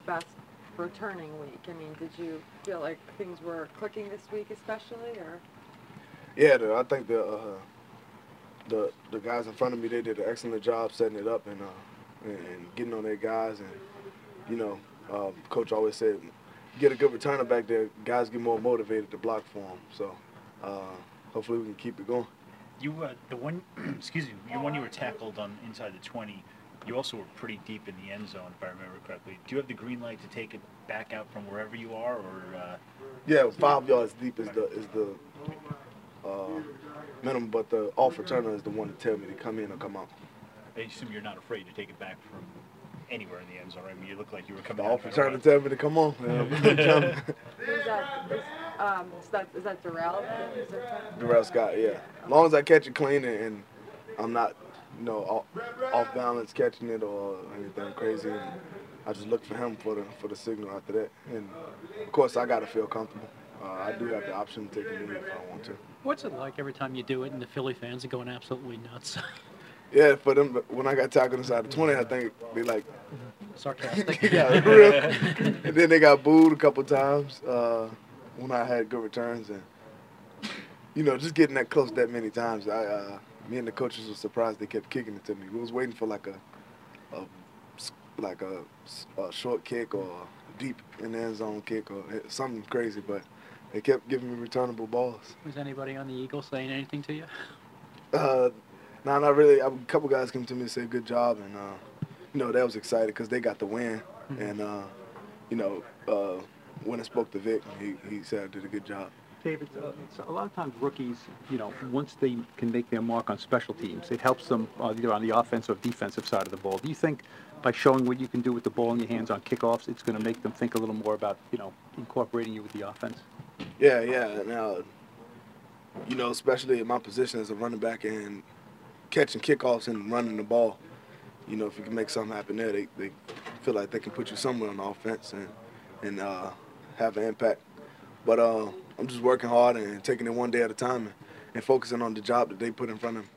best returning week. I mean, did you feel like things were clicking this week especially, or? Yeah, I think the guys in front of me, they did an excellent job setting it up and getting on their guys. And you know, coach always said, get a good returner back there, guys get more motivated to block for them. So uh, hopefully we can keep it going. You the one, excuse me, your one you were tackled on inside the 20. You also were pretty deep in the end zone, if I remember correctly. Do you have the green light to take it back out from wherever you are, or? Yeah, 5 yards deep is the uh, minimum, but the off returner is the one to tell me to come in or come out. I assume you're not afraid to take it back from anywhere in the end zone, right? I mean, you look like you were The coming off out. returner tell me to come on. Is that Darrell then? Is that Darrell Scott, yeah. As long as I catch it clean and I'm not, off balance catching it or anything crazy, and I just look for him for the signal after that. And of course, I gotta feel comfortable. I do have the option to take a knee if I want to. What's it like every time you do it and the Philly fans are going absolutely nuts? Yeah, for them, when I got tackled inside the 20, I think they like, Sarcastic. yeah, real. And then they got booed a couple times when I had good returns, and just getting that close that many times. Me and the coaches were surprised they kept kicking it to me. We was waiting for like a short kick or a deep in the end zone kick or something crazy, but they kept giving me returnable balls. Was anybody on the Eagles saying anything to you? No, not really. A couple guys came to me and said good job, and they was excited because they got the win, and when I spoke to Vic, he said I did a good job. David, so a lot of times rookies, once they can make their mark on special teams, it helps them either on the offensive or defensive side of the ball. Do you think by showing what you can do with the ball in your hands on kickoffs, it's going to make them think a little more about, incorporating you with the offense? Yeah. Now, especially in my position as a running back and catching kickoffs and running the ball, if you can make something happen there, they feel like they can put you somewhere on the offense and have an impact. But I'm just working hard and taking it one day at a time and focusing on the job that they put in front of me.